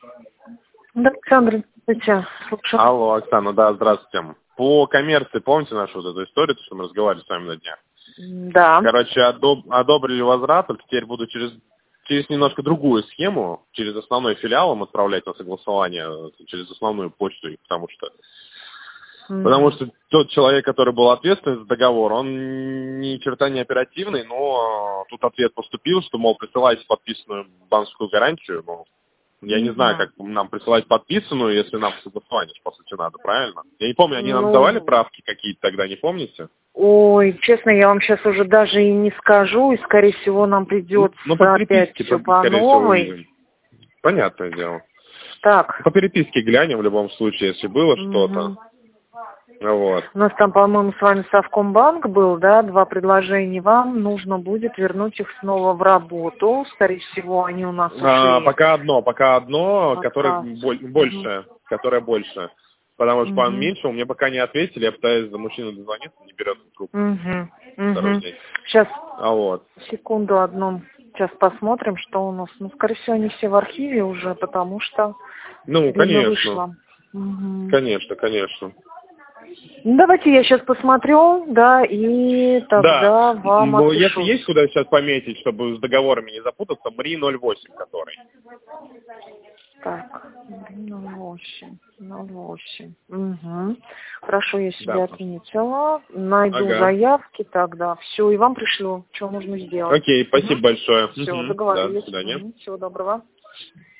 Да, Александр, здравствуйте. Слушаю. Алло, Оксана, да, здравствуйте. По коммерции, помните нашу вот эту историю, что мы разговаривали с вами на днях? Да. Короче, одобрили возврат, только теперь буду через немножко другую схему, через основной филиал им отправлять на согласование, через основную почту, потому что тот человек, который был ответственен за договор, он ни черта не оперативный, но тут ответ поступил, что, мол, присылайте подписанную банковскую гарантию, мол, я не знаю, как нам присылать подписанную, если нам согласование, по сути, надо, правильно? Я не помню, они нам давали правки какие-то тогда, не помните? Ой, честно, я вам сейчас уже даже и не скажу, и, скорее всего, нам придется опять все по новой. Понятное дело. Так. По переписке глянем в любом случае, если было что-то. Вот. У нас там, по-моему, с вами Совкомбанк был, да, 2 предложения. Вам нужно будет вернуть их снова в работу. Скорее всего, они у нас ушли. Пока одно, которое больше. Потому что по меньшему мне пока не ответили, я пытаюсь за мужчину дозвониться, не берет трубку. Сейчас, вот. секунду одну. Сейчас посмотрим, что у нас. Ну, скорее всего, они все в архиве уже, потому что время вышло. Конечно. Давайте я сейчас посмотрю, да, и тогда вам отпишу. Если есть куда сейчас пометить, чтобы с договорами не запутаться, МРИ 08, который. Так, 08. Хорошо, я себя отметила. Найду заявки тогда. Все, и вам пришлю, что нужно сделать. Окей, спасибо большое. Все, договорились. До свидания. Всего доброго.